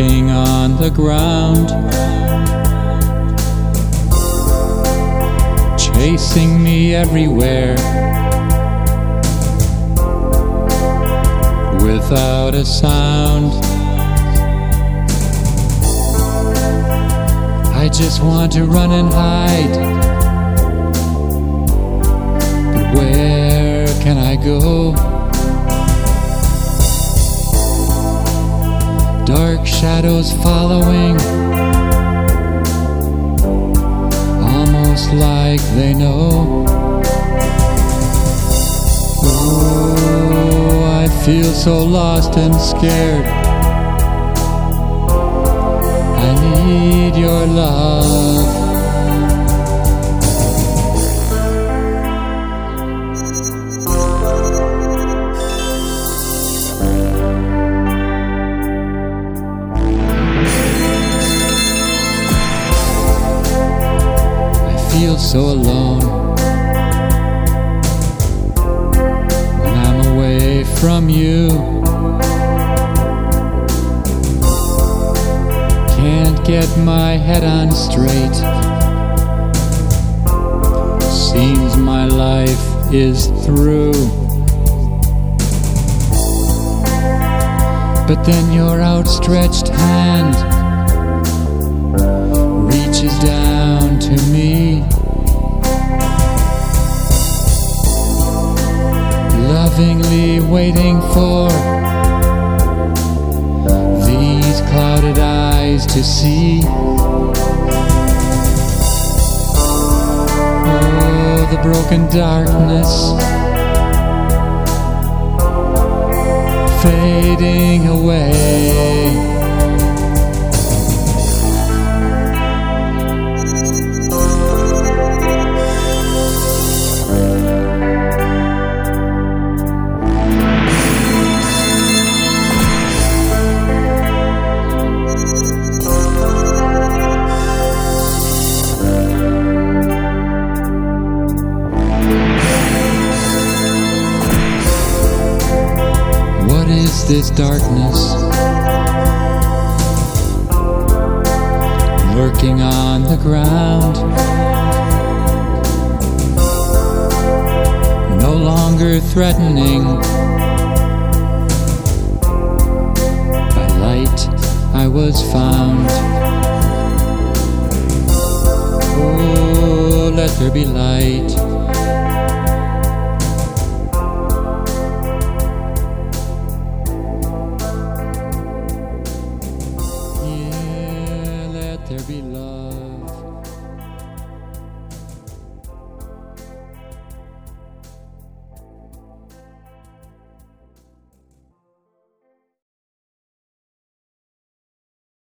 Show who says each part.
Speaker 1: lurking on the ground, chasing me everywhere without a sound. I just want to run and hide, but where can I go? Dark shadows following, almost like they know. Oh, I feel so lost and scared. I need your love. I feel so alone when I'm away from you. Can't get my head on straight. Seems my life is through. But then your outstretched hand reaches down to me, lovingly waiting for these clouded eyes to see. Oh, the broken darkness fading away. What is this darkness lurking on the ground? No longer threatening. By light I was found. Oh, let there be light.